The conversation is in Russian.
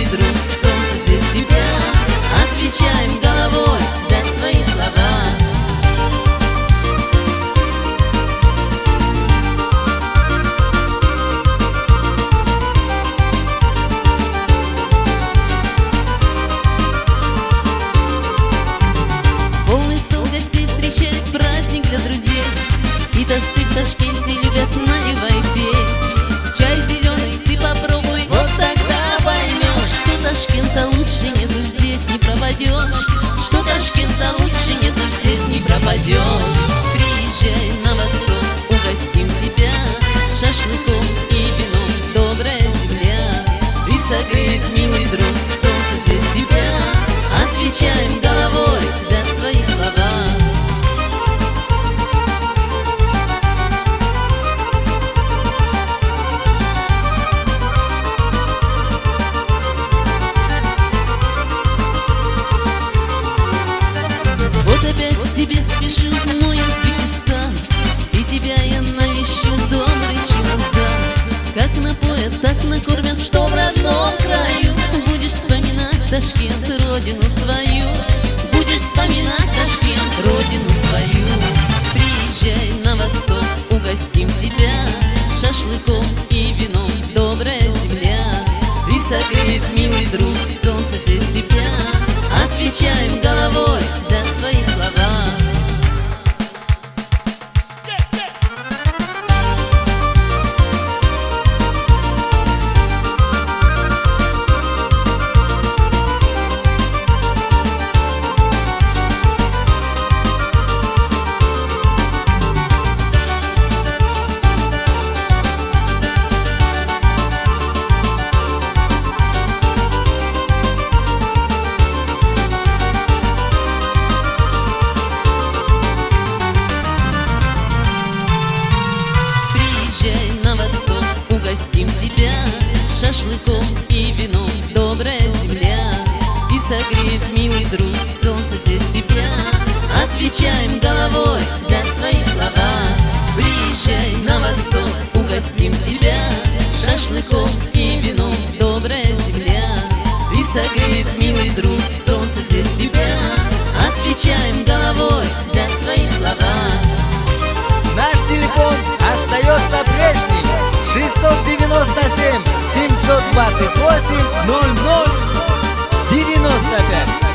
друг, солнце здесь тебя. Отвечаем головой за свои слова. Полный стол гостей встречает праздник для друзей, и тосты в Ташкенте любят наливай пей. Чай зеленый ты попробуй, вот тогда поймешь, что Ташкента лучше нету, здесь не пропадешь. Что Ташкента лучше нету, здесь не пропадешь. Приезжай на восток, угостим тебя шашлыком и вином, добрая земля. И согреет, милый друг, солнце здесь тебя. Отвечаем головой за свои слова. Вот опять к тебе спешу, мой Узбекистан, и тебя я навещу, добрый Чиназан. Как напоят, так накормят, что в родном краю будешь вспоминать Ташкент, родину свою. Будешь вспоминать Ташкент, родину свою. Приезжай на восток, угостим тебя шашлыком и вином, добрая земля. И согреет, милый друг, солнце здесь тебя. Отвечаем головой за свои слова. Угостим тебя шашлыком и вином, добрая земля. И согреет, милый друг, солнце здесь тебя. Отвечаем головой за свои слова. Приезжай на восток, угостим тебя шашлыком и вином, добрая земля. И согреет, милый друг, солнце здесь тебя. Отвечаем головой за свои слова. Наш телефон остается прежним: 697 728 00 95.